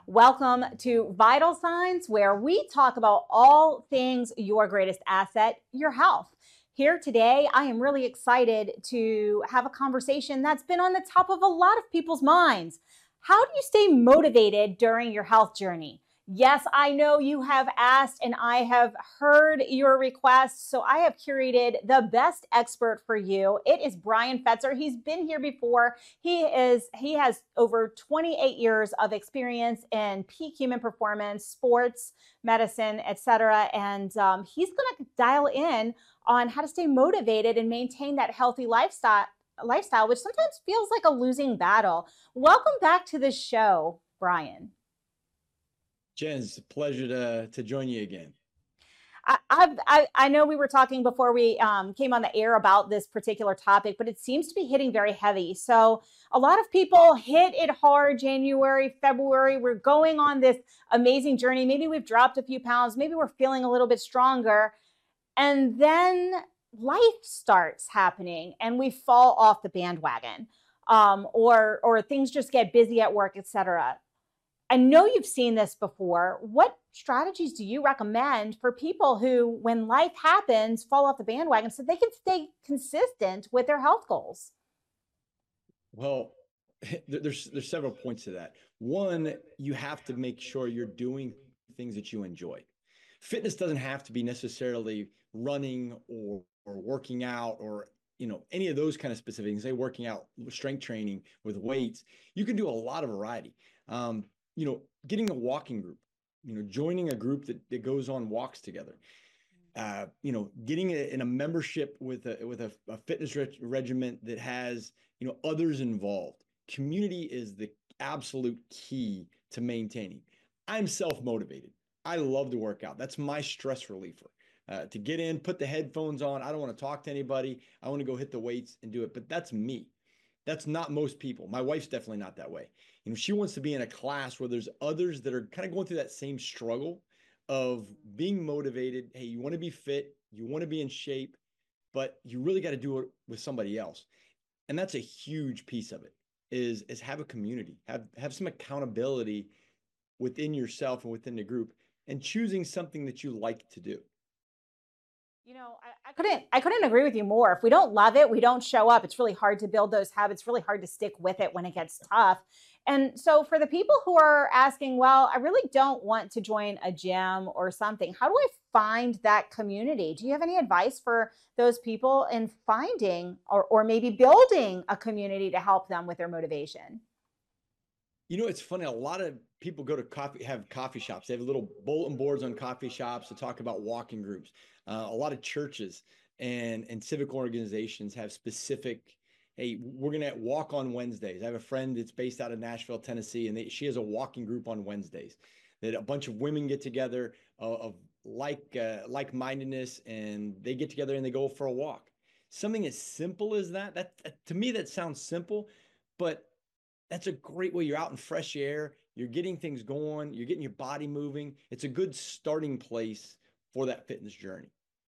Welcome to Vital Signs, where we talk about all things your greatest asset, your health. Here today, I am really excited to have a conversation that's been on the top of a lot of people's minds. How do you stay motivated during your health journey? Yes, I know you have asked and I have heard your requests. So I have curated the best expert for you. It is Brian Fetzer. He's been here before. He has over 28 years of experience in peak human performance, sports, medicine, etc. And he's going to dial in on how to stay motivated and maintain that healthy lifestyle, which sometimes feels like a losing battle. Welcome back to the show, Brian. Jen, it's a pleasure to join you again. I know we were talking before we came on the air about this particular topic, but it seems to be hitting very heavy. So a lot of people hit it hard January, February. We're going on this amazing journey. Maybe we've dropped a few pounds. Maybe we're feeling a little bit stronger. And then life starts happening and we fall off the bandwagon, or things just get busy at work, etc. I know you've seen this before. What strategies do you recommend for people who, when life happens, fall off the bandwagon so they can stay consistent with their health goals? Well, there's several points to that. One, you have to make sure you're doing things that you enjoy. Fitness doesn't have to be necessarily running or working out or any of those kind of specific things. Say working out, strength training with weights. You can do a lot of variety. Getting a walking group, joining a group that goes on walks together. Getting in a membership with a fitness regiment that has others involved. Community is the absolute key to maintaining. I'm self-motivated. I love to work out. That's my stress reliever. To get in, put the headphones on. I don't want to talk to anybody. I want to go hit the weights and do it. But that's me. That's not most people. My wife's definitely not that way. She wants to be in a class where there's others that are kind of going through that same struggle of being motivated. Hey, you want to be fit, you want to be in shape, but you really got to do it with somebody else. And that's a huge piece of it is have a community, have some accountability within yourself and within the group and choosing something that you like to do. I couldn't agree with you more. If we don't love it, we don't show up. It's really hard to build those habits, really hard to stick with it when it gets tough. And so for the people who are asking, well, I really don't want to join a gym or something, how do I find that community? Do you have any advice for those people in finding or maybe building a community to help them with their motivation? It's funny. A lot of people go to have coffee shops. They have little bulletin boards on coffee shops to talk about walking groups. A lot of churches and civic organizations have specific, hey, we're going to walk on Wednesdays. I have a friend that's based out of Nashville, Tennessee, and she has a walking group on Wednesdays that a bunch of women get together of like-mindedness, and they get together and they go for a walk. Something as simple as that to me, that sounds simple, but that's a great way. You're out in fresh air, you're getting things going, you're getting your body moving. It's a good starting place for that fitness journey.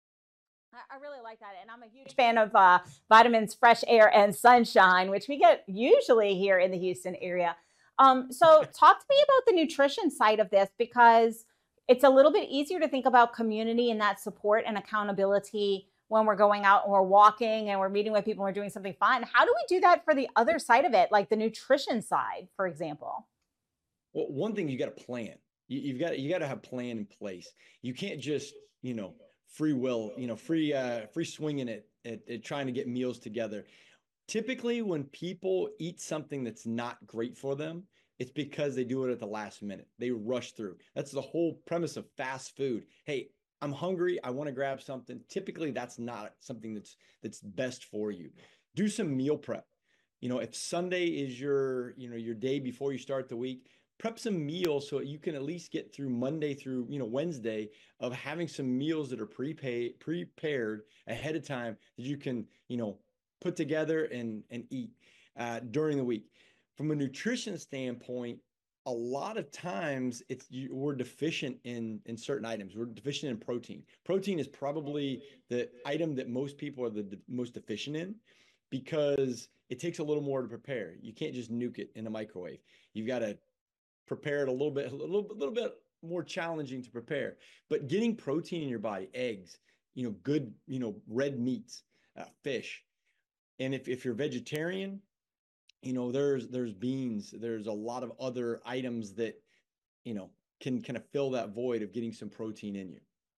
I really like that. And I'm a huge fan of vitamins, fresh air, and sunshine, which we get usually here in the Houston area. So, talk to me about the nutrition side of this because it's a little bit easier to think about community and that support and accountability when we're going out and we're walking and we're meeting with people and we're doing something fun. How do we do that for the other side of it, like the nutrition side, for example? Well, one thing, you got to plan. You got to have a plan in place. You can't just free will, free swinging it at trying to get meals together. Typically, when people eat something that's not great for them, it's because they do it at the last minute. They rush through. That's the whole premise of fast food. Hey, I'm hungry. I want to grab something. Typically, that's not something that's best for you. Do some meal prep. If Sunday is your day before you start the week, prep some meals so you can at least get through Monday through Wednesday of having some meals that are prepared ahead of time that you can put together and eat during the week. From a nutrition standpoint, a lot of times we're deficient in certain items. We're deficient in protein. Protein is probably the item that most people are the most deficient in because it takes a little more to prepare. You can't just nuke it in a microwave. You've got to prepare it a little bit more challenging to prepare. But getting protein in your body, eggs, good, red meats, fish. And if you're vegetarian, there's beans, there's a lot of other items that, you know, can kind of fill that void of getting some protein in you.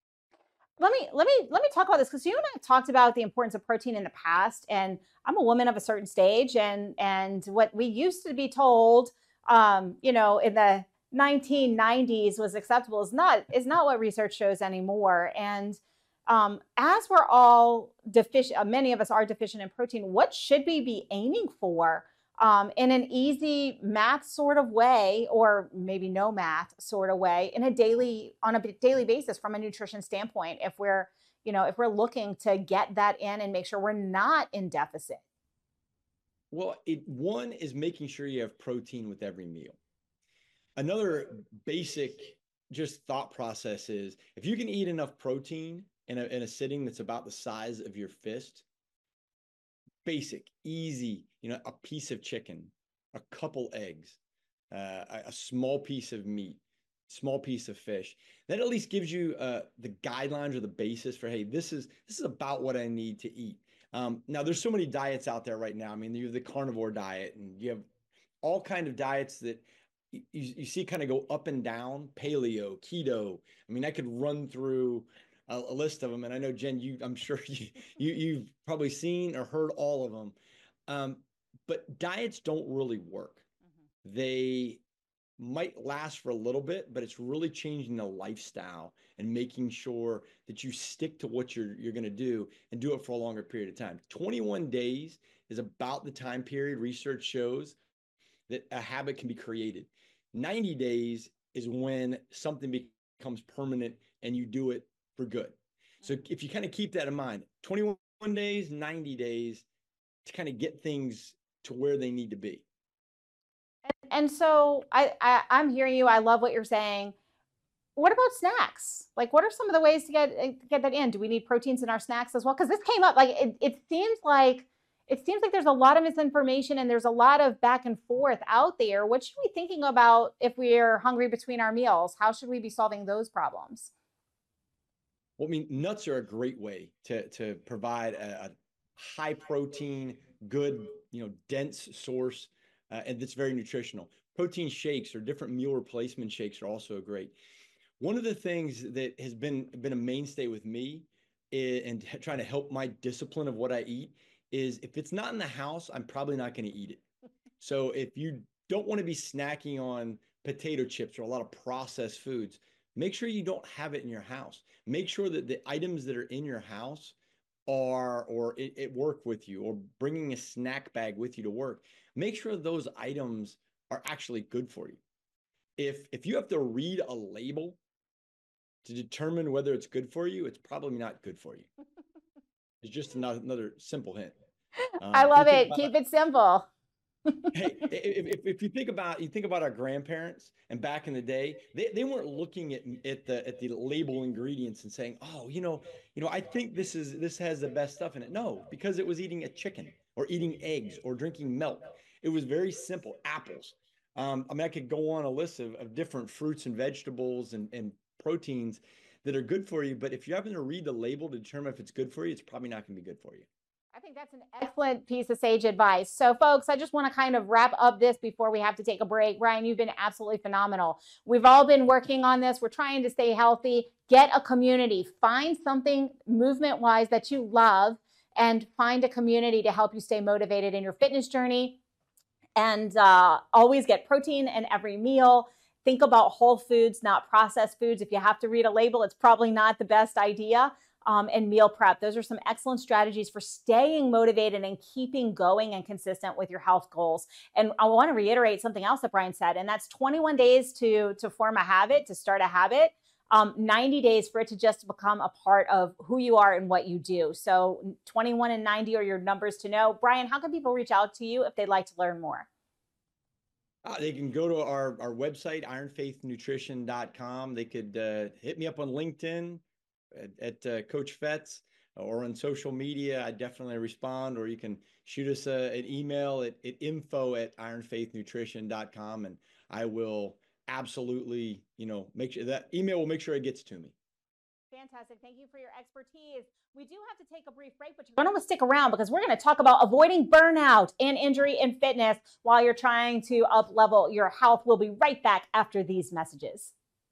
Let me talk about this because you and I have talked about the importance of protein in the past, and I'm a woman of a certain stage, and what we used to be told, in the 1990s was acceptable is not what research shows anymore. And as we're all deficient, many of us are deficient in protein. What should we be aiming for in an easy math sort of way, or maybe no math sort of way, on a daily basis from a nutrition standpoint, if we're looking to get that in and make sure we're not in deficit? Well, one is making sure you have protein with every meal. Another basic just thought process is if you can eat enough protein in a sitting that's about the size of your fist, basic, easy, a piece of chicken, a couple eggs, a small piece of meat, small piece of fish. That at least gives you the guidelines or the basis for, hey, this is about what I need to eat. Now, there's so many diets out there right now. I mean, you have the carnivore diet, and you have all kind of diets that you see kind of go up and down, paleo, keto. I mean, I could run through a list of them, and I know, Jen, I'm sure you've probably seen or heard all of them. But diets don't really work. They might last for a little bit, but it's really changing the lifestyle and making sure that you stick to what you're going to do and do it for a longer period of time. 21 days is about the time period research shows that a habit can be created. 90 days is when something becomes permanent and you do it for good. So if you kind of keep that in mind, 21 days, 90 days to kind of get things to where they need to be. And so I'm hearing you. I love what you're saying. What about snacks? Like, what are some of the ways to get that in? Do we need proteins in our snacks as well? Because this came up. Like, it seems like there's a lot of misinformation and there's a lot of back and forth out there. What should we be thinking about if we're hungry between our meals? How should we be solving those problems? Well, I mean, nuts are a great way to provide a high protein, good, dense source, and that's very nutritional. Protein shakes or different meal replacement shakes are also great. One of the things that has been a mainstay with me and trying to help my discipline of what I eat is if it's not in the house, I'm probably not going to eat it. So if you don't want to be snacking on potato chips or a lot of processed foods, make sure you don't have it in your house. Make sure that the items that are in your house are or at work with you, or bringing a snack bag with you to work. Make sure those items are actually good for you. If you have to read a label to determine whether it's good for you, it's probably not good for you. It's just another simple hint. I You love think it. about Keep it simple. Hey, if you think about our grandparents and back in the day, they weren't looking at the label ingredients and saying, oh, I think this has the best stuff in it. No, because it was eating a chicken or eating eggs or drinking milk. It was very simple. Apples. I mean, I could go on a list of different fruits and vegetables and proteins that are good for you. But if you happen to read the label to determine if it's good for you, it's probably not going to be good for you. I think that's an excellent piece of sage advice. So, folks, I just want to kind of wrap up this before we have to take a break. Brian, you've been absolutely phenomenal. We've all been working on this. We're trying to stay healthy. Get a community. Find something movement wise that you love and find a community to help you stay motivated in your fitness journey. And always get protein in every meal. Think about whole foods, not processed foods. If you have to read a label, it's probably not the best idea. And meal prep. Those are some excellent strategies for staying motivated and keeping going and consistent with your health goals. And I want to reiterate something else that Brian said, and that's 21 days to form a habit, to start a habit. 90 days for it to just become a part of who you are and what you do. So 21 and 90 are your numbers to know. Brian, how can people reach out to you if they'd like to learn more? They can go to our website, ironfaithnutrition.com. They could hit me up on LinkedIn at Coach Fetz, or on social media. I definitely respond, or you can shoot us an email at info@ironfaithnutrition.com, and I will absolutely, make sure that email will make sure it gets to me. Fantastic. Thank you for your expertise. We do have to take a brief break, but you're going to stick around because we're going to talk about avoiding burnout and injury in fitness while you're trying to up level your health. We'll be right back after these messages.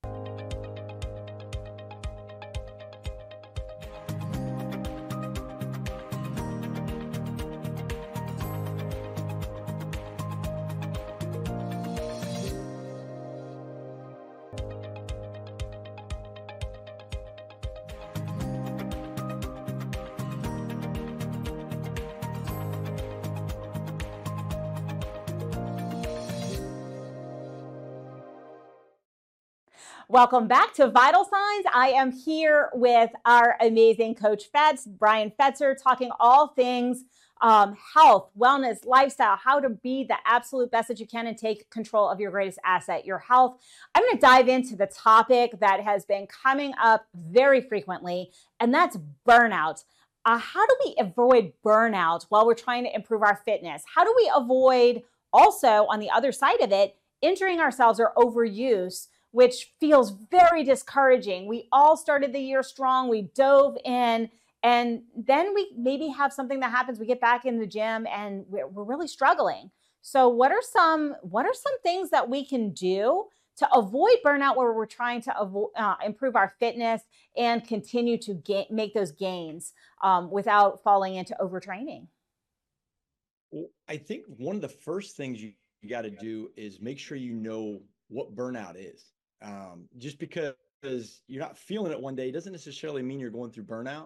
Welcome back to Vital Signs. I am here with our amazing coach Fetz, Brian Fetzer, talking all things health, wellness, lifestyle, how to be the absolute best that you can and take control of your greatest asset, your health. I'm going to dive into the topic that has been coming up very frequently, and that's burnout. How do we avoid burnout while we're trying to improve our fitness? How do we avoid also, on the other side of it, injuring ourselves or overuse, which feels very discouraging? We all started the year strong. We dove in, and then we maybe have something that happens. We get back in the gym and we're really struggling. So what are some things that we can do to avoid burnout where we're trying to improve our fitness and continue to make those gains without falling into overtraining? Well, I think one of the first things you got to do is make sure you know what burnout is. Just because you're not feeling it one day doesn't necessarily mean you're going through burnout.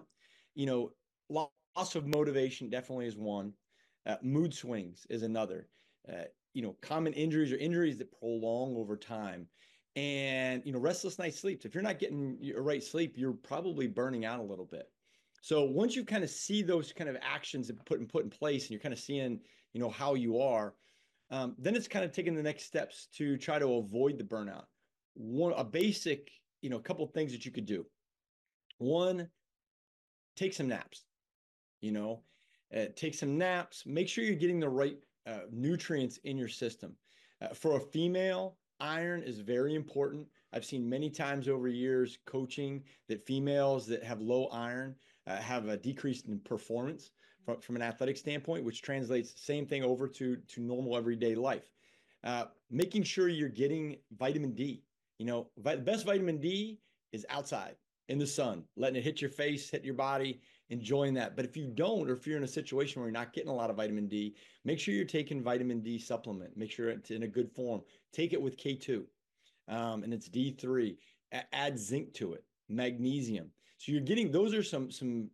Loss of motivation definitely is one. Mood swings is another. Common injuries or injuries that prolong over time. And, restless night sleeps. If you're not getting your right sleep, you're probably burning out a little bit. So once you kind of see those kind of actions that put in place and you're kind of seeing, how you are, then it's kind of taking the next steps to try to avoid the burnout. A basic, couple of things that you could do. One, take some naps. Take some naps. Make sure you're getting the right nutrients in your system. For a female, iron is very important. I've seen many times over years coaching that females that have low iron have a decrease in performance from an athletic standpoint, which translates the same thing over to normal everyday life. Making sure you're getting vitamin D. The best vitamin D is outside in the sun, letting it hit your face, hit your body, enjoying that. But if you don't, or if you're in a situation where you're not getting a lot of vitamin D, make sure you're taking vitamin D supplement. Make sure it's in a good form. Take it with K2, and it's D3. Add zinc to it, magnesium. So you're getting, those are some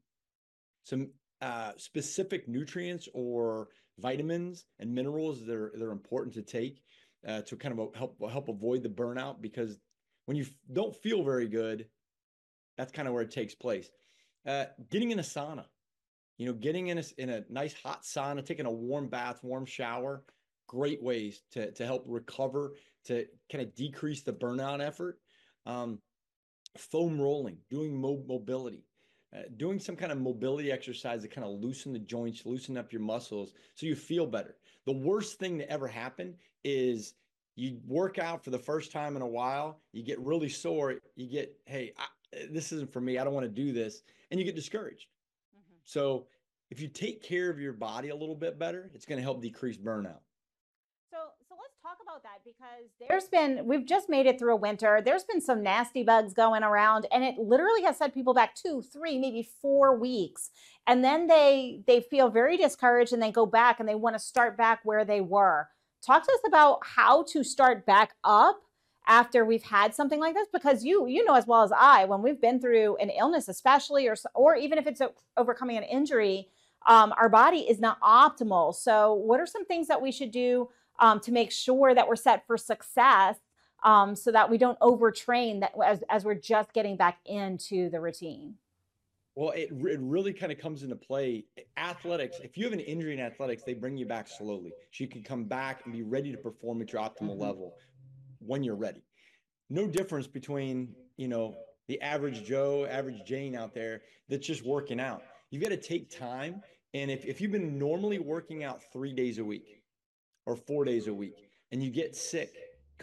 specific nutrients or vitamins and minerals that are important to take to kind of help avoid the burnout, because when you don't feel very good, that's kind of where it takes place. Getting in a sauna, getting in a nice hot sauna, taking a warm bath, warm shower, great ways to help recover, to kind of decrease the burnout effort. Foam rolling, doing mobility, doing some kind of mobility exercise to kind of loosen the joints, loosen up your muscles so you feel better. The worst thing that ever happened is you work out for the first time in a while, you get really sore, you get, hey, this isn't for me, I don't want to do this, and you get discouraged. Mm-hmm. So if you take care of your body a little bit better, it's going to help decrease burnout. So let's talk about that, because we've just made it through a winter. There's been some nasty bugs going around, and it literally has set people back 2, 3, maybe 4 weeks. And then they feel very discouraged and they go back and they want to start back where they were. Talk to us about how to start back up after we've had something like this, because you know as well as I, when we've been through an illness, especially, or even if it's overcoming an injury, our body is not optimal. So what are some things that we should do to make sure that we're set for success, so that we don't overtrain that as we're just getting back into the routine? Well, it really kind of comes into play. Athletics, if you have an injury in athletics, they bring you back slowly. So you can come back and be ready to perform at your optimal level when you're ready. No difference between, the average Joe, average Jane out there that's just working out. You've got to take time. And if you've been normally working out 3 days a week or 4 days a week and you get sick,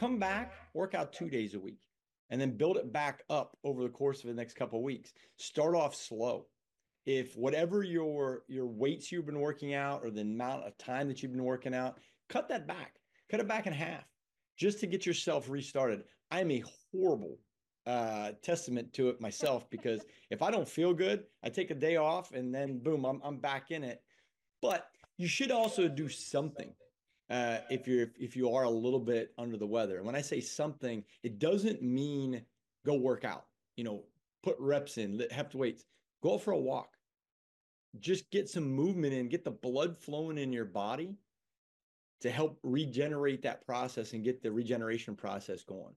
come back, work out 2 days a week, and then build it back up over the course of the next couple of weeks. Start off slow. If whatever your weights you've been working out or the amount of time that you've been working out, cut that back. Cut it back in half just to get yourself restarted. I'm a horrible testament to it myself, because if I don't feel good, I take a day off and then boom, I'm back in it. But you should also do something if you are a little bit under the weather. And when I say something, it doesn't mean go work out. Put reps in, lift weights, go for a walk. Just get some movement in, get the blood flowing in your body to help regenerate that process and get the regeneration process going.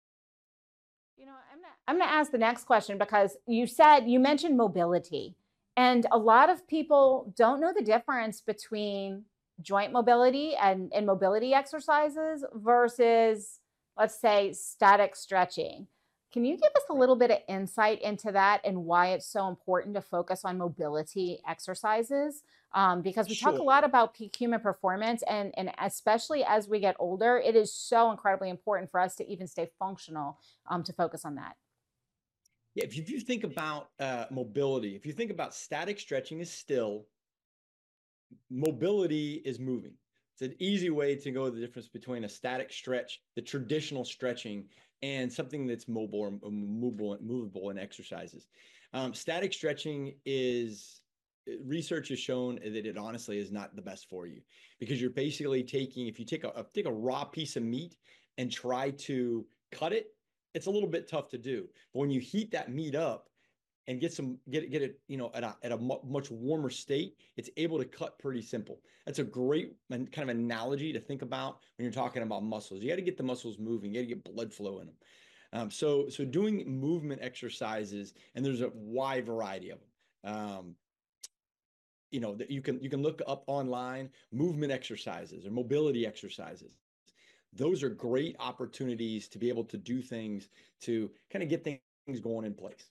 I'm gonna ask the next question, because you mentioned mobility, and a lot of people don't know the difference between joint mobility and mobility exercises versus, let's say, static stretching. Can you give us a little bit of insight into that and why it's so important to focus on mobility exercises? Because we talk a lot about peak human performance, and especially as we get older, it is so incredibly important for us to even stay functional, to focus on that. Yeah, if you think about mobility, if you think about static stretching is still, mobility is moving. It's an easy way to go the difference between a static stretch, the traditional stretching, and something that's mobile or movable in exercises. Static stretching research has shown that it honestly is not the best for you, because you're basically if you take a raw piece of meat and try to cut it, it's a little bit tough to do. But when you heat that meat up and get it, at a much warmer state, it's able to cut pretty simple. That's a great kind of analogy to think about when you're talking about muscles. You got to get the muscles moving. You got to get blood flow in them. So doing movement exercises, and there's a wide variety of them. That you can look up online, movement exercises or mobility exercises. Those are great opportunities to be able to do things to kind of get things going in place.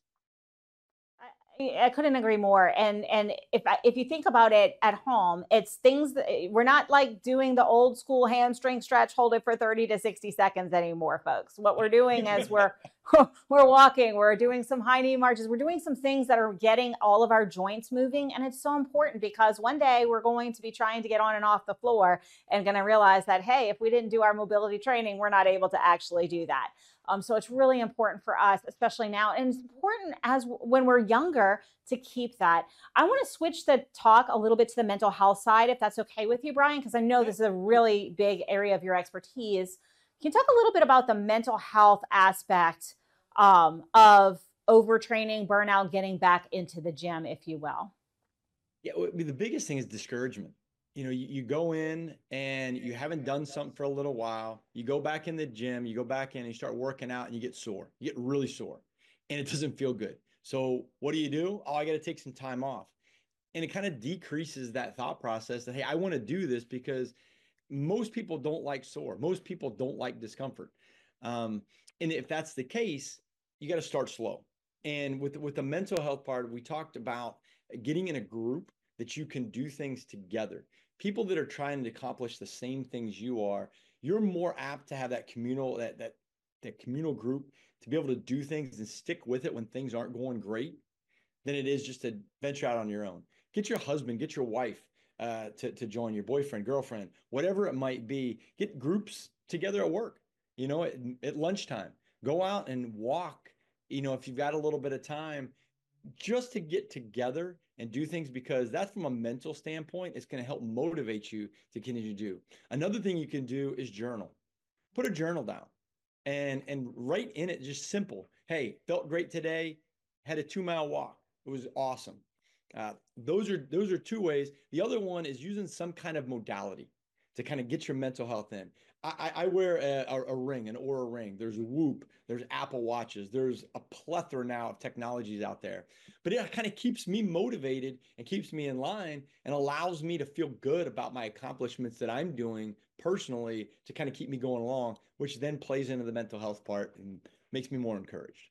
I couldn't agree more. And if you think about it at home, it's things that we're not like doing the old school hamstring stretch, hold it for 30 to 60 seconds anymore, folks. What we're doing is we're walking, we're doing some high knee marches, we're doing some things that are getting all of our joints moving. And it's so important, because one day we're going to be trying to get on and off the floor and going to realize that, hey, if we didn't do our mobility training, we're not able to actually do that. So it's really important for us, especially now. And it's important when we're younger, to keep that. I want to switch the talk a little bit to the mental health side, if that's okay with you, Brian, because I know this is a really big area of your expertise. Can you talk a little bit about the mental health aspect of overtraining, burnout, getting back into the gym, if you will? Yeah, the biggest thing is discouragement. You go in and you haven't done something for a little while. You go back in the gym, you go back in and you start working out and you get sore. You get really sore and it doesn't feel good. So what do? Oh, I got to take some time off. And it kind of decreases that thought process that, hey, I want to do this, because most people don't like sore. Most people don't like discomfort. And if that's the case, you got to start slow. And with the mental health part, we talked about getting in a group that you can do things together. People that are trying to accomplish the same things you are, you're more apt to have that communal group to be able to do things and stick with it when things aren't going great, than it is just to venture out on your own. Get your husband, get your wife to join, your boyfriend, girlfriend, whatever it might be. Get groups together at work, at lunchtime. Go out and walk, if you've got a little bit of time, just to get together and do things, because that's, from a mental standpoint, it's going to help motivate you to continue to do. Another thing you can do is journal. Put a journal down and write in it, just simple. Hey, felt great today. Had a 2-mile walk. It was awesome. Those are two ways. The other one is using some kind of modality to kind of get your mental health in. I wear a ring, an Oura ring. There's Whoop. There's Apple Watches. There's a plethora now of technologies out there. But it kind of keeps me motivated and keeps me in line and allows me to feel good about my accomplishments that I'm doing personally, to kind of keep me going along, which then plays into the mental health part and makes me more encouraged.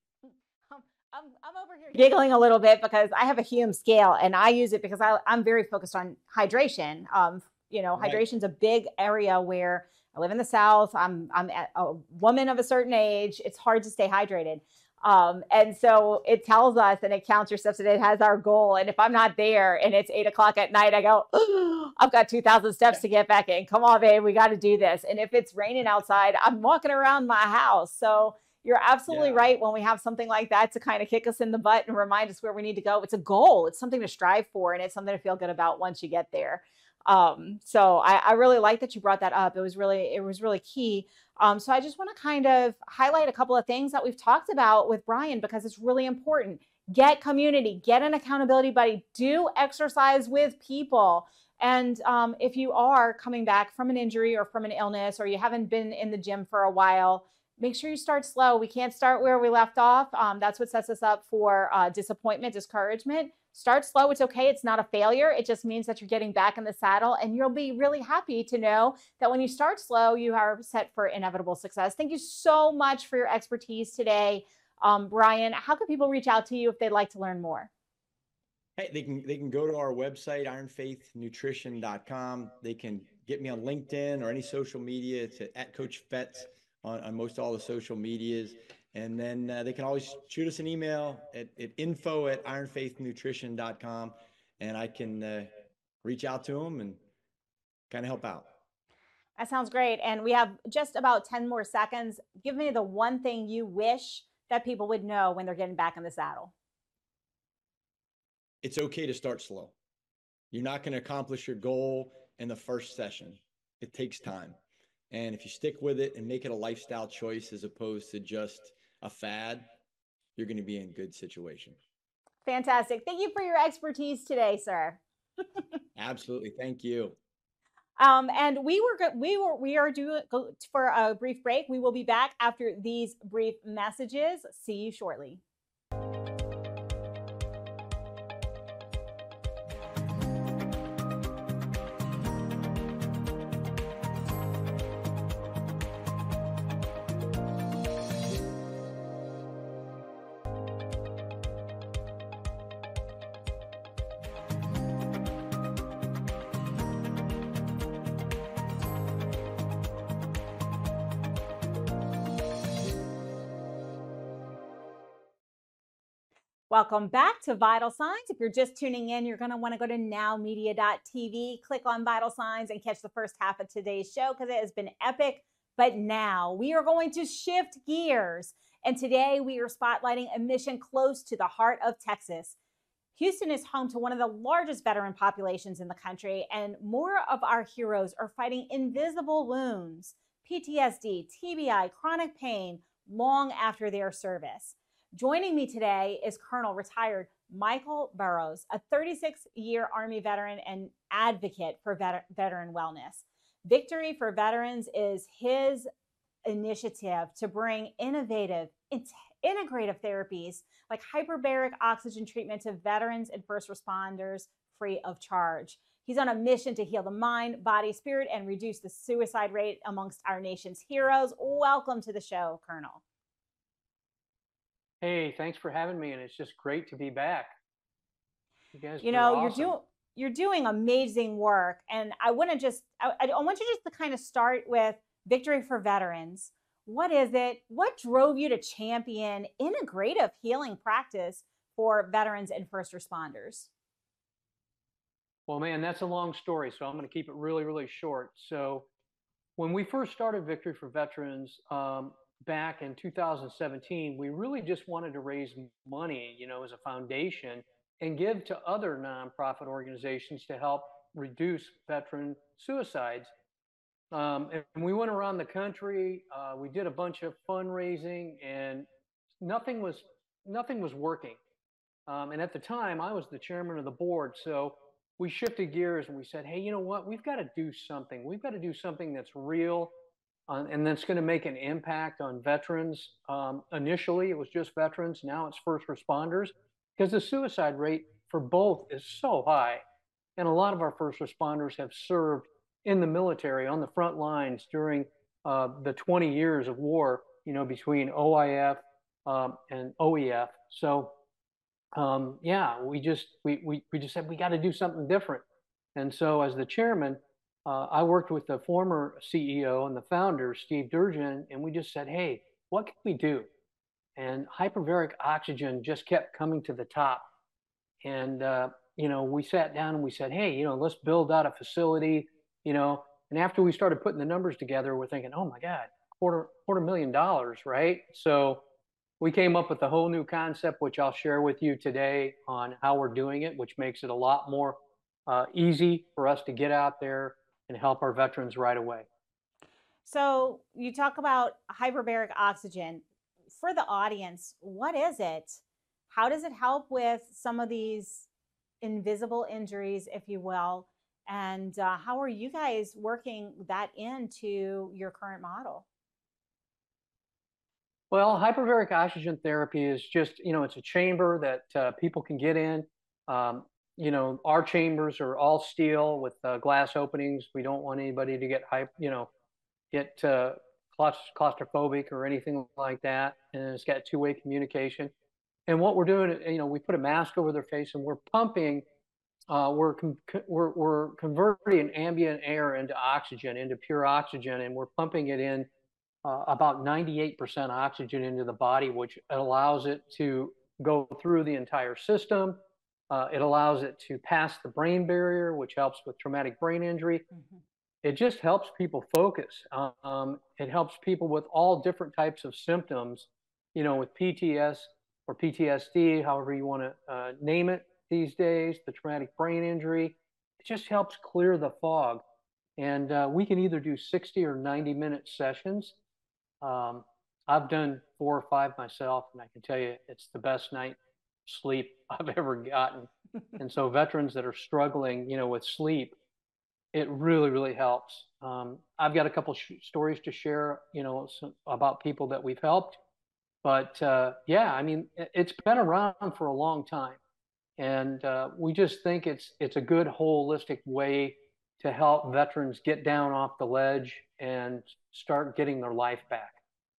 I'm over here giggling a little bit, because I have a Hume scale and I use it because I'm very focused on hydration. Right. Hydration's a big area where I live in the South. I'm a woman of a certain age. It's hard to stay hydrated. And so it tells us and it counts your steps and it has our goal. And if I'm not there and it's 8 o'clock at night, I go, oh, I've got 2,000 steps to get back in. Come on, babe, we got to do this. And if it's raining outside, I'm walking around my house. So you're absolutely Yeah. right when we have something like that to kind of kick us in the butt and remind us where we need to go. It's a goal, it's something to strive for, and it's something to feel good about once you get there. So I really like that you brought that up. It was really key. So I just want to kind of highlight a couple of things that we've talked about with Brian because it's really important. Get community, get an accountability buddy, do exercise with people. And if you are coming back from an injury or from an illness, or you haven't been in the gym for a while, make sure you start slow. We can't start where we left off. That's what sets us up for disappointment, discouragement. Start slow. It's okay. It's not a failure. It just means that you're getting back in the saddle, and you'll be really happy to know that when you start slow, you are set for inevitable success. Thank you so much for your expertise today. Brian, how can people reach out to you if they'd like to learn more? Hey, they can go to our website, ironfaithnutrition.com. They can get me on LinkedIn or any social media to at Coach Fetz on most all the social medias. And then they can always shoot us an email at info@ironfaithnutrition.com, and I can reach out to them and kind of help out. That sounds great. And we have just about 10 more seconds. Give me the one thing you wish that people would know when they're getting back in the saddle. It's okay to start slow. You're not going to accomplish your goal in the first session. It takes time. And if you stick with it and make it a lifestyle choice as opposed to just a fad, you're going to be in good situation. Fantastic. Thank you for your expertise today, sir. Absolutely. Thank you. And we are due for a brief break. We will be back after these brief messages. See you shortly. Welcome back to Vital Signs. If you're just tuning in, you're going to want to go to nowmedia.tv, click on Vital Signs, and catch the first half of today's show because it has been epic. But now we are going to shift gears. And today we are spotlighting a mission close to the heart of Texas. Houston is home to one of the largest veteran populations in the country, and more of our heroes are fighting invisible wounds, PTSD, TBI, chronic pain, long after their service. Joining me today is Colonel retired Michael Burrows, a 36-year Army veteran and advocate for veteran wellness. Victory for Veterans is his initiative to bring innovative, integrative therapies like hyperbaric oxygen treatment to veterans and first responders free of charge. He's on a mission to heal the mind, body, spirit, and reduce the suicide rate amongst our nation's heroes. Welcome to the show, Colonel. Hey, thanks for having me, and it's just great to be back. You guys You are know, awesome. you're doing amazing work, and I want you just to kind of start with Victory for Veterans. What is it? What drove you to champion integrative healing practice for veterans and first responders? Well, man, that's a long story, so I'm going to keep it really, really short. So, when we first started Victory for Veterans back in 2017, we really just wanted to raise money, as a foundation and give to other nonprofit organizations to help reduce veteran suicides. And we went around the country. We did a bunch of fundraising, and nothing was nothing was working. And at the time, I was the chairman of the board, so we shifted gears and we said, "Hey, you know what? We've got to do something. We've got to do something that's real, and that's going to make an impact on veterans." Initially, it was just veterans. Now it's first responders, because the suicide rate for both is so high, and a lot of our first responders have served in the military on the front lines during the 20 years of war, between OIF and OEF. So yeah, we just said we got to do something different. And so as the chairman, I worked with the former CEO and the founder, Steve Durgin, and we just said, hey, what can we do? And hyperbaric oxygen just kept coming to the top. And, we sat down and we said, hey, let's build out a facility, and after we started putting the numbers together, we're thinking, oh my God, quarter million dollars, right? So we came up with a whole new concept, which I'll share with you today on how we're doing it, which makes it a lot more easy for us to get out there and help our veterans right away. So you talk about hyperbaric oxygen. For the audience, what is it? How does it help with some of these invisible injuries, if you will? And how are you guys working that into your current model? Well, hyperbaric oxygen therapy is just, it's a chamber that people can get in. Our chambers are all steel with glass openings. We don't want anybody to get claustrophobic or anything like that. And it's got two-way communication. And what we're doing, we put a mask over their face and we're pumping. We're converting ambient air into oxygen, into pure oxygen, and we're pumping it in about 98% oxygen into the body, which allows it to go through the entire system. It allows it to pass the brain barrier, which helps with traumatic brain injury. Mm-hmm. It just helps people focus. It helps people with all different types of symptoms, with PTS or PTSD, however you want to name it these days, the traumatic brain injury. It just helps clear the fog. And we can either do 60 or 90-minute sessions. I've done 4 or 5 myself, and I can tell you it's the best night sleep I've ever gotten. And so veterans that are struggling, with sleep, it really, really helps. I've got a couple stories to share, about people that we've helped. But yeah, I mean, it's been around for a long time. And we just think it's a good holistic way to help veterans get down off the ledge and start getting their life back.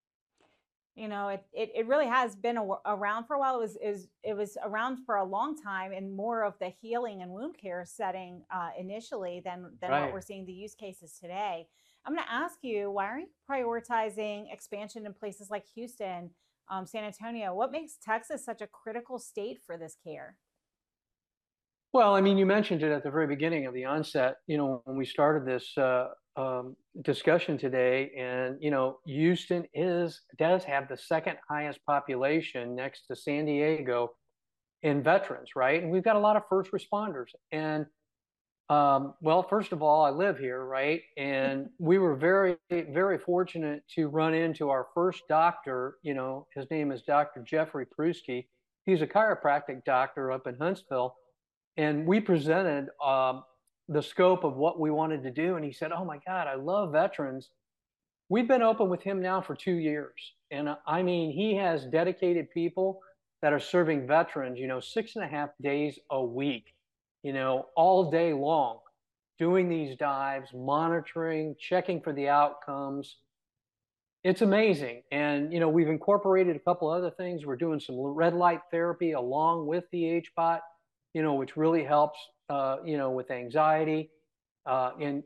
It really has been around for a while. It was around for a long time in more of the healing and wound care setting initially than Right. what we're seeing the use cases today. I'm going to ask you, why are you prioritizing expansion in places like Houston, San Antonio? What makes Texas such a critical state for this care? Well, I mean, you mentioned it at the very beginning of the onset, when we started this discussion today, and, Houston does have the second highest population next to San Diego in veterans, right? And we've got a lot of first responders. And, well, first of all, I live here, right? And we were very, very fortunate to run into our first doctor, his name is Dr. Jeffrey Prusky. He's a chiropractic doctor up in Huntsville. And we presented the scope of what we wanted to do. And he said, oh my God, I love veterans. We've been open with him now for 2 years. And I mean, he has dedicated people that are serving veterans, 6.5 days a week, all day long, doing these dives, monitoring, checking for the outcomes. It's amazing. And, we've incorporated a couple other things. We're doing some red light therapy along with the HBOT, which really helps, with anxiety. And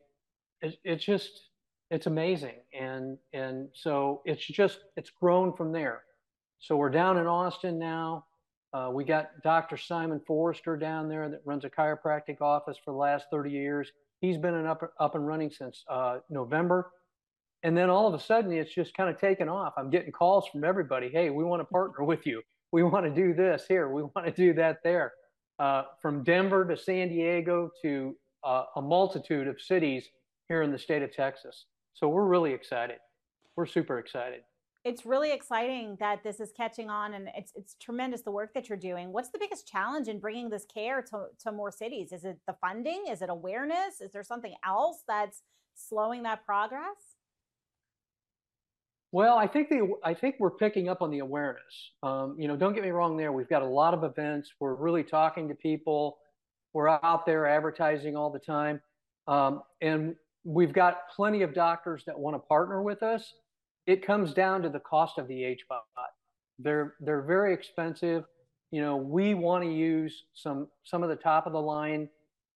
it's amazing. And so it's grown from there. So we're down in Austin now. We got Dr. Simon Forrester down there that runs a chiropractic office for the last 30 years. He's been up and running since November. And then all of a sudden, it's just kind of taken off. I'm getting calls from everybody. Hey, we want to partner with you. We want to do this here. We want to do that there. From Denver to San Diego to a multitude of cities here in the state of Texas. So we're really excited. We're super excited. It's really exciting that this is catching on, and it's tremendous the work that you're doing. What's the biggest challenge in bringing this care to more cities? Is it the funding? Is it awareness? Is there something else that's slowing that progress? Well, I think we're picking up on the awareness. Don't get me wrong there. We've got a lot of events. We're really talking to people. We're out there advertising all the time. And we've got plenty of doctors that want to partner with us. It comes down to the cost of the HBOT. They're very expensive. We want to use some of the top of the line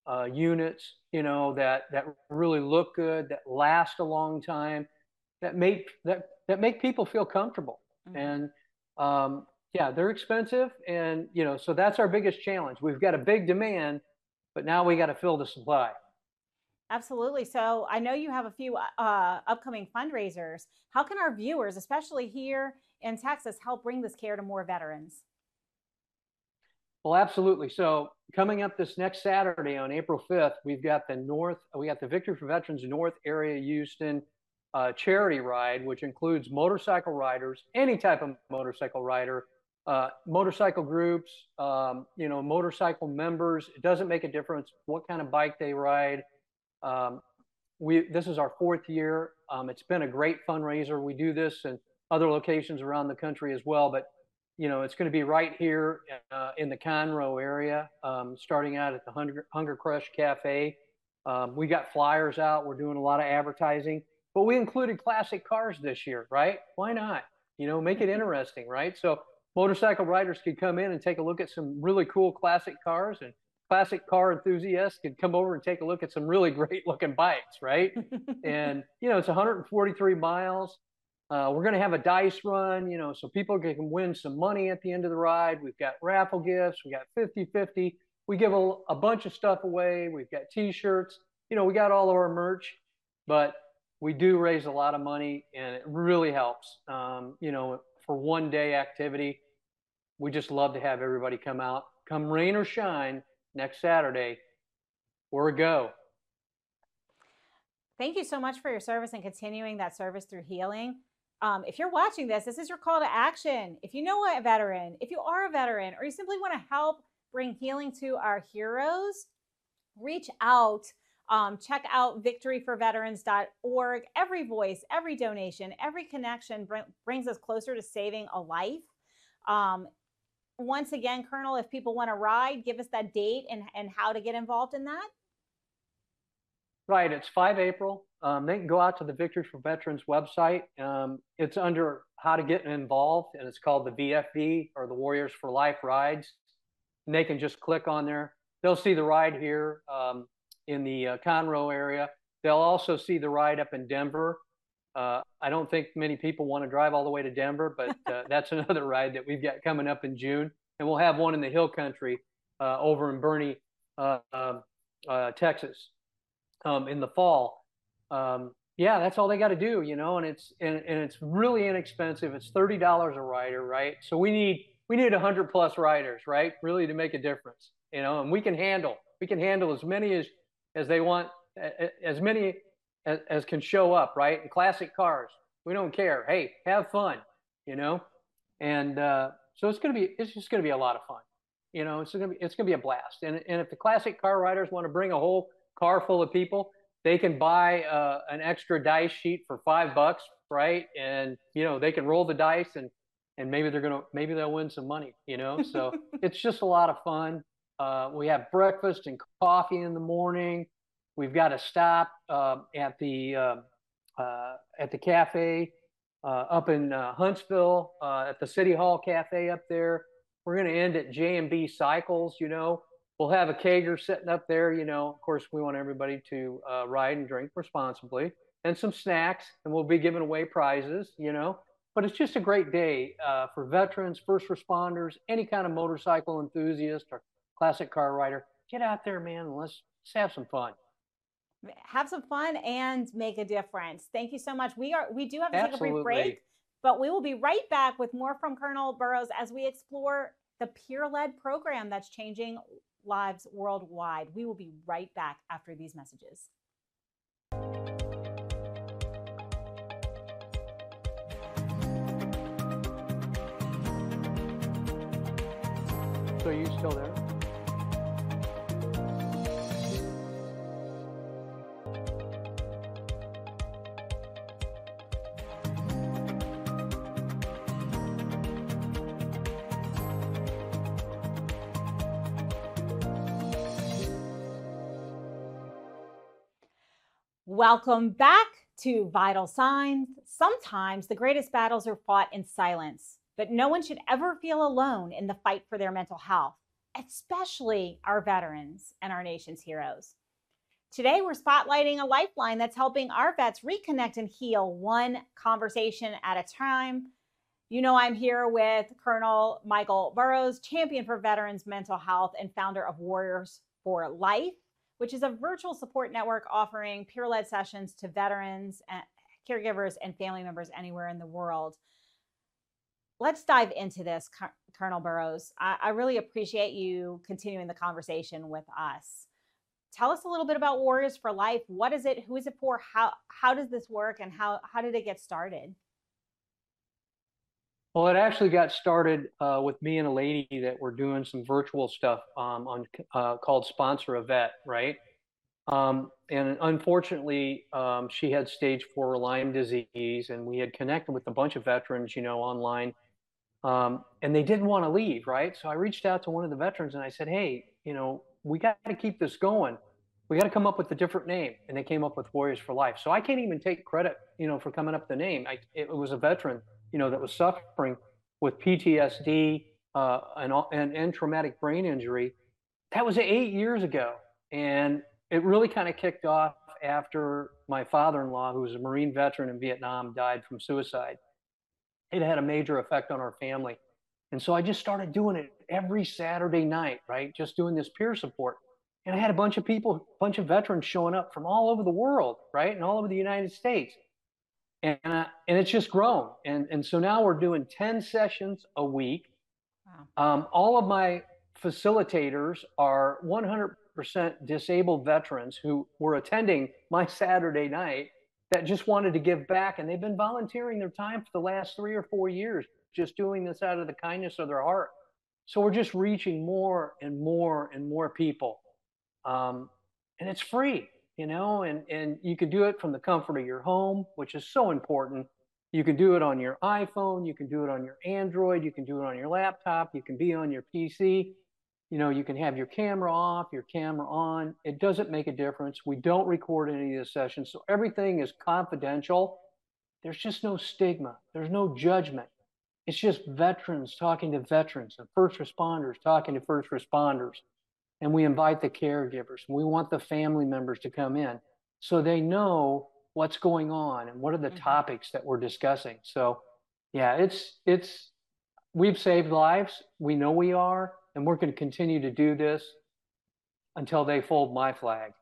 units, that really look good, that last a long time, that make people feel comfortable. Mm-hmm. And yeah, they're expensive, and so that's our biggest challenge. We've got a big demand, but now we got to fill the supply. Absolutely. So I know you have a few upcoming fundraisers. How can our viewers, especially here in Texas, help bring this care to more veterans? Well, absolutely. So coming up this next Saturday on April 5th, we've got the Victory for Veterans North Area Houston charity ride, which includes motorcycle riders, any type of motorcycle rider, motorcycle groups, motorcycle members. It doesn't make a difference what kind of bike they ride. This is our 4th year. It's been a great fundraiser. We do this in other locations around the country as well, but it's going to be right here in the Conroe area, starting out at the Hunger Crush Cafe. We got flyers out. We're doing a lot of advertising, but we included classic cars this year, right? Why not? Make it interesting, right? So motorcycle riders could come in and take a look at some really cool classic cars, and classic car enthusiasts could come over and take a look at some really great looking bikes, right? And, it's 143 miles. We're going to have a dice run, so people can win some money at the end of the ride. We've got raffle gifts. We got 50-50. We give a bunch of stuff away. We've got T-shirts. We got all of our merch, but we do raise a lot of money, and it really helps. For one day activity, we just love to have everybody come out, come rain or shine, next Saturday. We're a go. Thank you so much for your service and continuing that service through healing. If you're watching this is your call to action. If you know a veteran, if you are a veteran, or you simply want to help bring healing to our heroes, reach out. Check out victoryforveterans.org. Every voice, every donation, every connection brings us closer to saving a life. Once again, Colonel, if people want to ride, give us that date and how to get involved in that. Right. It's 5 April. They can go out to the Victory for Veterans website. It's under how to get involved, and it's called the VFV, or the Warriors for Life Rides. And they can just click on there. They'll see the ride here in the Conroe area. They'll also see the ride up in Denver. I don't think many people want to drive all the way to Denver, but that's another ride that we've got coming up in June. And we'll have one in the Hill Country over in Boerne, Texas, in the fall. Yeah, that's all they got to do, and it's really inexpensive. It's $30 a rider, right? So we need 100+ riders, right? Really, to make a difference, and we can handle as many as they want, as many as can show up, right? And classic cars, we don't care. Hey, have fun, and so it's just gonna be a lot of fun, it's gonna be a blast. And if the classic car riders want to bring a whole car full of people, they can buy an extra dice sheet for $5, right? And they can roll the dice, and maybe they'll win some money, So it's just a lot of fun. We have breakfast and coffee in the morning. We've got to stop at the cafe up in Huntsville, at the City Hall Cafe up there. We're going to end at J&B Cycles. We'll have a kegger sitting up there. Of course, we want everybody to ride and drink responsibly, and some snacks, and we'll be giving away prizes. But it's just a great day for veterans, first responders, any kind of motorcycle enthusiast or classic car rider. Get out there, man, and let's have some fun. Have some fun and make a difference. Thank you so much. We do have to take a brief break, but we will be right back with more from Colonel Burrows as we explore the peer-led program that's changing lives worldwide. We will be right back after these messages. So are you still there? Welcome back to Vital Signs. Sometimes the greatest battles are fought in silence, but no one should ever feel alone in the fight for their mental health. especially our veterans and our nation's heroes. Today, we're spotlighting a lifeline that's helping our vets reconnect and heal one conversation at a time. You know, I'm here with Colonel Michael Burrows, champion for veterans' mental health and founder of Warriors for Life, which is a virtual support network offering peer-led sessions to veterans, caregivers, and family members anywhere in the world. Let's dive into this, Colonel Burrows. I really appreciate you continuing the conversation with us. Tell us a little bit about Warriors for Life. What is it? Who is it for? How does this work? And how did it get started? Well, it actually got started with me and a lady that were doing some virtual stuff called Sponsor a Vet, right? And unfortunately, she had stage 4 Lyme disease, and we had connected with a bunch of veterans, online, and they didn't want to leave, right? So I reached out to one of the veterans and I said, hey, we got to keep this going. We got to come up with a different name. And they came up with Warriors for Life. So I can't even take credit, for coming up with the name. It was a veteran, that was suffering with PTSD and traumatic brain injury. That was 8 years ago. And it really kind of kicked off after my father-in-law, who was a Marine veteran in Vietnam, died from suicide. It had a major effect on our family. And so I just started doing it every Saturday night, right? Just doing this peer support. And I had a bunch of people, a bunch of veterans showing up from all over the world, right? And all over the United States. And it's just grown. And so now we're doing 10 sessions a week. Wow. All of my facilitators are 100% disabled veterans who were attending my Saturday night that just wanted to give back. And they've been volunteering their time for the last 3 or 4 years, just doing this out of the kindness of their heart. So we're just reaching more and more and more people. And it's free, and you can do it from the comfort of your home, which is so important. You can do it on your iPhone. You can do it on your Android. You can do it on your laptop. You can be on your PC. You can have your camera off, your camera on. It doesn't make a difference. We don't record any of the sessions. So everything is confidential. There's just no stigma. There's no judgment. It's just veterans talking to veterans and first responders talking to first responders. And we invite the caregivers. We want the family members to come in so they know what's going on and what are the topics that we're discussing. So yeah, we've saved lives. We know we are, and we're going to continue to do this until they fold my flag.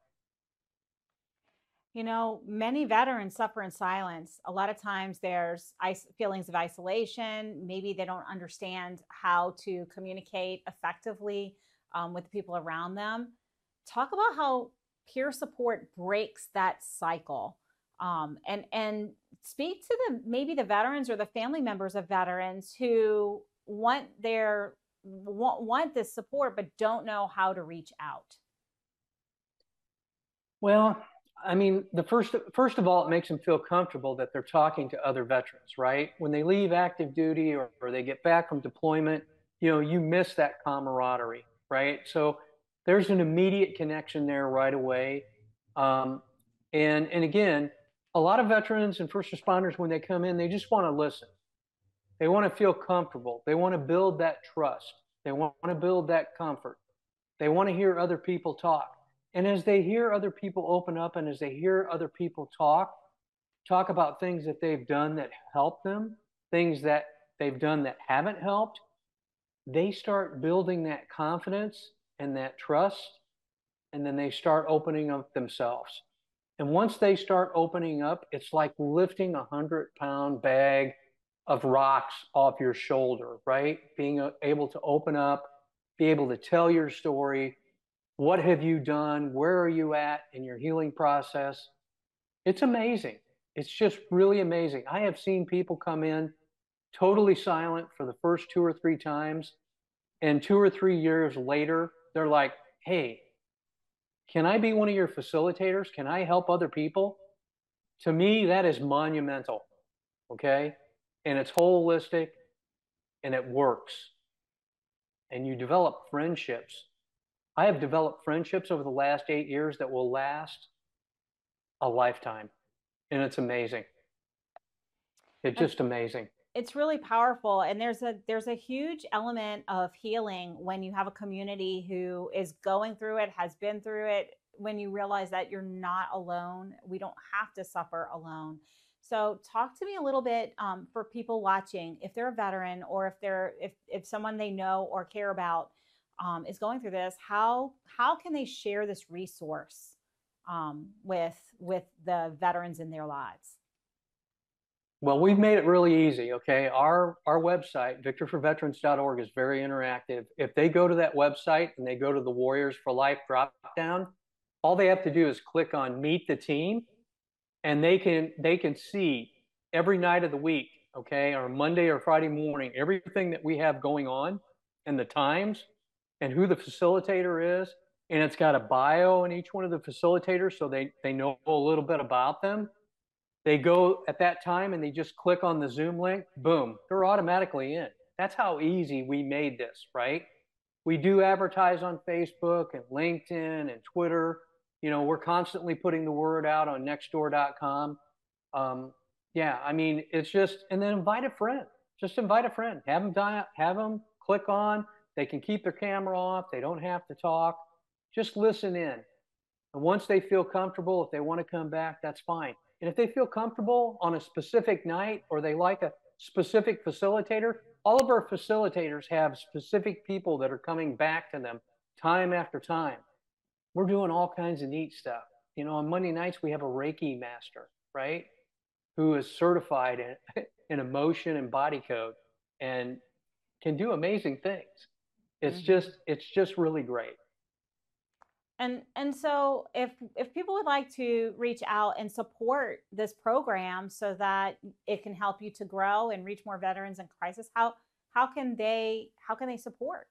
Many veterans suffer in silence. A lot of times there's feelings of isolation. Maybe they don't understand how to communicate effectively with the people around them. Talk about how peer support breaks that cycle, and speak to maybe the veterans or the family members of veterans who want this support but don't know how to reach out. Well, I mean, first of all, it makes them feel comfortable that they're talking to other veterans, right? When they leave active duty or they get back from deployment, you miss that camaraderie, right? So there's an immediate connection there right away. And again, a lot of veterans and first responders, when they come in, they just want to listen. They want to feel comfortable. They want to build that trust. They want to build that comfort. They want to hear other people talk. And as they hear other people open up and as they hear other people talk about things that they've done that help them, things that they've done that haven't helped, they start building that confidence and that trust, and then they start opening up themselves. And once they start opening up, it's like lifting a 100-pound bag of rocks off your shoulder, right? Being able to open up, be able to tell your story. What have you done? Where are you at in your healing process? It's amazing. It's just really amazing. I have seen people come in totally silent for the first 2 or 3 times. And 2 or 3 years later, they're like, hey, can I be one of your facilitators? Can I help other people? To me, that is monumental, okay? And it's holistic and it works. And you develop friendships. I have developed friendships over the last 8 years that will last a lifetime. And it's amazing. It's just amazing. It's really powerful, and there's a huge element of healing when you have a community who is going through it, has been through it, when you realize that you're not alone. We don't have to suffer alone. So talk to me a little bit, for people watching, if they're a veteran, or if someone they know or care about, is going through this, how can they share this resource, with the veterans in their lives? Well, we've made it really easy. Okay. Our website, victorforveterans.org, is very interactive. If they go to that website and they go to the Warriors for Life drop down, all they have to do is click on Meet the Team, and they can see every night of the week, okay, or Monday or Friday morning, everything that we have going on and the times and who the facilitator is. And it's got a bio in each one of the facilitators, so they know a little bit about them. They go at that time and they just click on the Zoom link, boom, they're automatically in. That's how easy we made this, right? We do advertise on Facebook and LinkedIn and Twitter. You know, we're constantly putting the word out on nextdoor.com. Yeah, I mean, it's just, and then invite a friend. Just invite a friend. Have them click on. They can keep their camera off. They don't have to talk. Just listen in. And once they feel comfortable, if they want to come back, that's fine. And if they feel comfortable on a specific night, or they like a specific facilitator, all of our facilitators have specific people that are coming back to them time after time. We're doing all kinds of neat stuff. You know, on Monday nights, we have a Reiki master, right? Who is certified in emotion and body code and can do amazing things. It's just really great. And so if people would like to reach out and support this program so that it can help you to grow and reach more veterans in crisis, how can they support?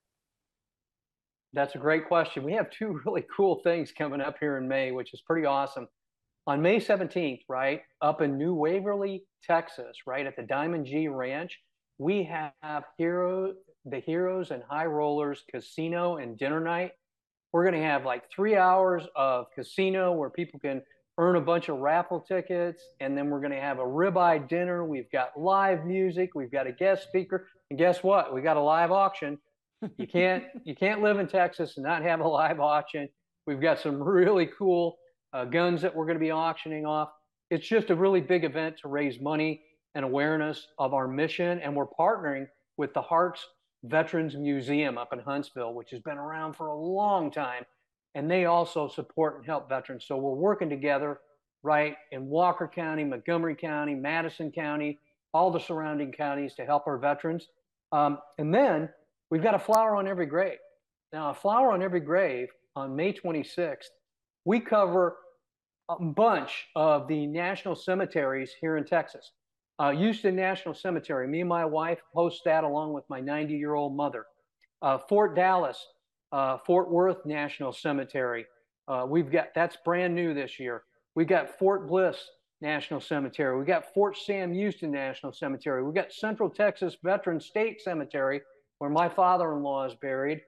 That's a great question. We have two really cool things coming up here in May, which is pretty awesome. On May 17th, right, up in New Waverly, Texas, right at the Diamond G Ranch, we have the Heroes and High Rollers Casino and Dinner Night. We're going to have like 3 hours of casino where people can earn a bunch of raffle tickets. And then we're going to have a ribeye dinner. We've got live music. We've got a guest speaker. And guess what? We got a live auction. You can't live in Texas and not have a live auction. We've got some really cool guns that we're going to be auctioning off. It's just a really big event to raise money and awareness of our mission. And we're partnering with the Harts Veterans Museum up in Huntsville, which has been around for a long time. And they also support and help veterans. So we're working together, right, in Walker County, Montgomery County, Madison County, all the surrounding counties to help our veterans. And then we've got a flower on every grave. Now, a flower on every grave on May 26th, we cover a bunch of the national cemeteries here in Texas. Houston National Cemetery, me and my wife host that along with my 90-year-old mother. Fort Dallas, Fort Worth National Cemetery. That's brand new this year. We've got Fort Bliss National Cemetery. We got Fort Sam Houston National Cemetery. We got Central Texas Veteran State Cemetery, where my father-in-law is buried.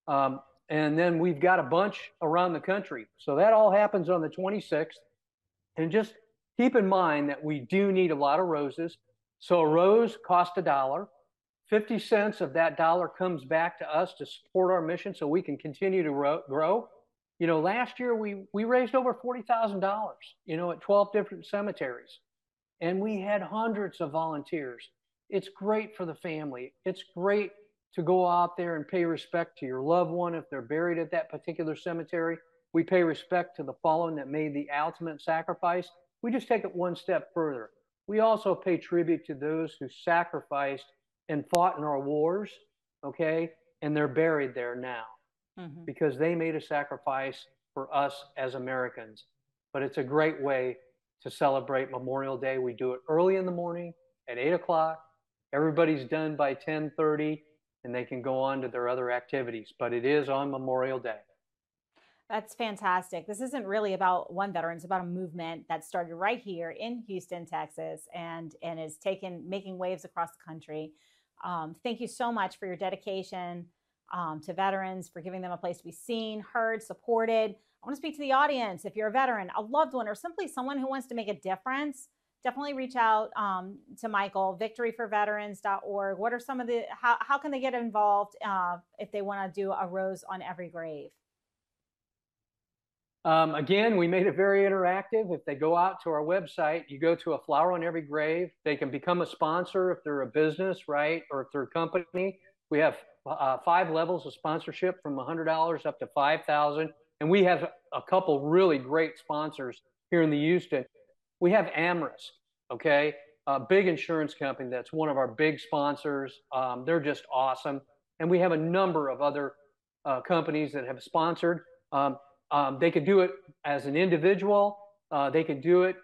And then we've got a bunch around the country. So that all happens on the 26th. And just keep in mind that we do need a lot of roses. So a rose costs $1. 50 cents of that dollar comes back to us to support our mission so we can continue to grow. You know, last year we raised over $40,000, you know, at 12 different cemeteries. And we had hundreds of volunteers. It's great for the family. It's great to go out there and pay respect to your loved one if they're buried at that particular cemetery. We pay respect to the fallen that made the ultimate sacrifice. We just take it one step further. We also pay tribute to those who sacrificed and fought in our wars, okay? And they're buried there now because they made a sacrifice for us as Americans. But it's a great way to celebrate Memorial Day. We do it early in the morning at 8 o'clock. Everybody's done by 10:30, and they can go on to their other activities. But it is on Memorial Day. That's fantastic. This isn't really about one veteran. It's about a movement that started right here in Houston, Texas, and is making waves across the country. Thank you so much for your dedication to veterans, for giving them a place to be seen, heard, supported. I want to speak to the audience. If you're a veteran, a loved one, or simply someone who wants to make a difference definitely reach out to Michael, victoryforveterans.org. What are some of how can they get involved if they want to do a rose on every grave? Again, we made it very interactive. If they go out to our website, you go to a flower on every grave. They can become a sponsor if they're a business, right? Or if they're a company. We have 5 levels of sponsorship from $100 up to $5,000. And we have a couple really great sponsors here in the Houston. We have AmRisc, okay? A big insurance company that's one of our big sponsors. They're just awesome. And we have a number of other companies that have sponsored. They could do it as an individual. They could do it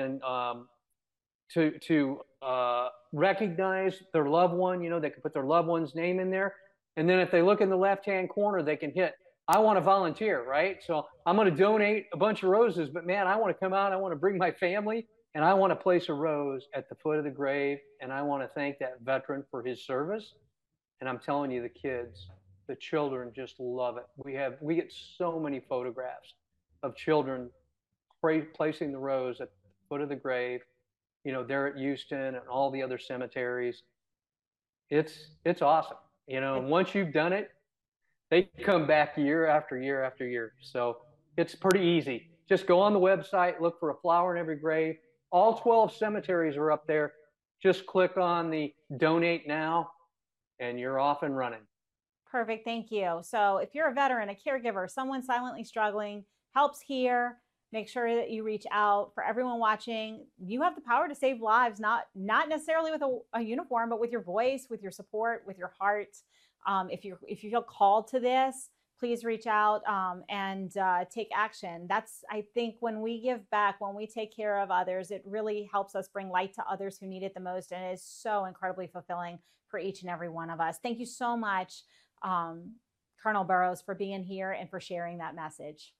to recognize their loved one. You know, they could put their loved one's name in there. And then if they look in the left-hand corner, they can hit, I want to volunteer, right? So I'm going to donate a bunch of roses, but man, I want to come out, I want to bring my family, and I want to place a rose at the foot of the grave, and I want to thank that veteran for his service. And I'm telling you, the kids, the children just love it. We get so many photographs of children placing the rose at the foot of the grave, you know, there at Houston and all the other cemeteries. It's awesome. You know, and once you've done it, they come back year after year after year. So it's pretty easy. Just go on the website, look for a flower in every grave. All 12 cemeteries are up there. Just click on the donate now and you're off and running. Perfect. Thank you. So if you're a veteran, a caregiver, someone silently struggling, help's here. Make sure that you reach out. For everyone watching, you have the power to save lives, not necessarily with a uniform, but with your voice, with your support, with your heart. If you feel called to this, please reach out and take action. That's, I think, when we give back, when we take care of others, it really helps us bring light to others who need it the most. And it is so incredibly fulfilling for each and every one of us. Thank you so much, Colonel Burrows, for being here and for sharing that message.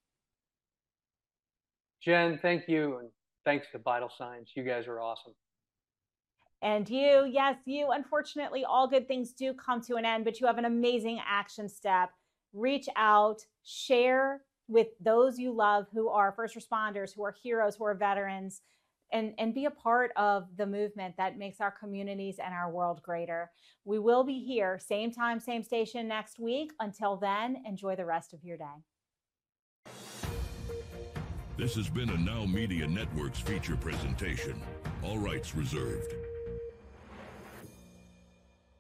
Jen, thank you. And thanks to Vital Signs. You guys are awesome. And you, yes, you, unfortunately, all good things do come to an end, but you have an amazing action step. Reach out, share with those you love who are first responders, who are heroes, who are veterans, and be a part of the movement that makes our communities and our world greater. We will be here, same time, same station next week. Until then, enjoy the rest of your day. This has been a Now Media Networks feature presentation. All rights reserved.